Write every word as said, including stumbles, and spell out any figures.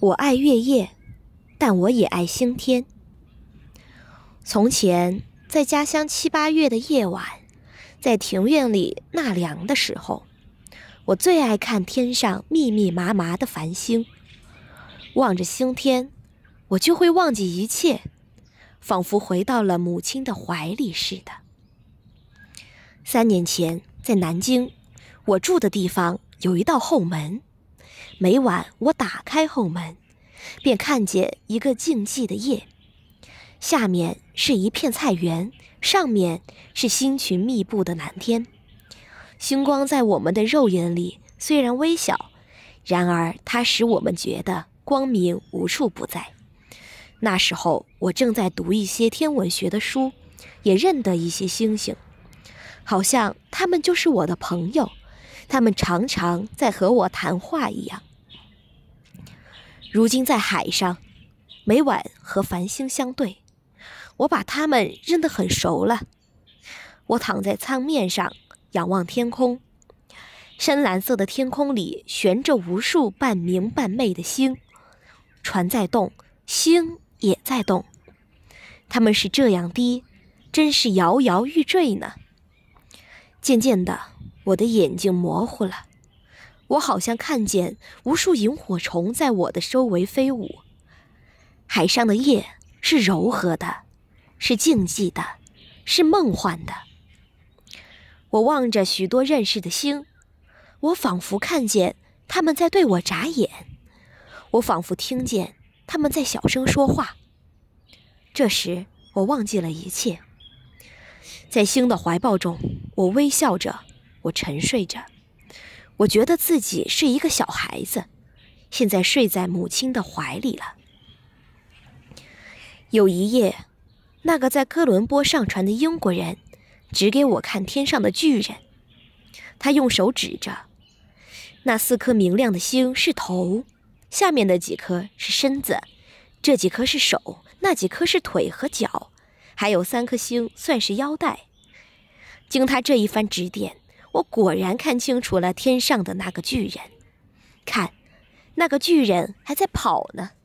我爱月夜，但我也爱星天。从前，在家乡七八月的夜晚，在庭院里纳凉的时候，我最爱看天上密密麻麻的繁星。望着星天，我就会忘记一切，仿佛回到了母亲的怀里似的。三年前，在南京，我住的地方有一道后门，每晚我打开后门，便看见一个静寂的夜，下面是一片菜园，上面是星群密布的蓝天。星光在我们的肉眼里虽然微小，然而它使我们觉得光明无处不在。那时候我正在读一些天文学的书，也认得一些星星，好像他们就是我的朋友，他们常常在和我谈话一样。如今在海上，每晚和繁星相对，我把它们认得很熟了。我躺在舱面上，仰望天空，深蓝色的天空里悬着无数半明半昧的星，船在动，星也在动，它们是这样低，真是摇摇欲坠呢。渐渐的，我的眼睛模糊了，我好像看见无数萤火虫在我的周围飞舞。海上的夜是柔和的，是静寂的，是梦幻的。我望着许多认识的星，我仿佛看见他们在对我眨眼，我仿佛听见他们在小声说话。这时我忘记了一切，在星的怀抱中，我微笑着，我沉睡着。我觉得自己是一个小孩子，现在睡在母亲的怀里了。有一夜，那个在哥伦坡上船的英国人指给我看天上的巨人，他用手指着，那四颗明亮的星是头，下面的几颗是身子，这几颗是手，那几颗是腿和脚，还有三颗星算是腰带。经他这一番指点，我果然看清楚了天上的那个巨人。看，那个巨人还在跑呢。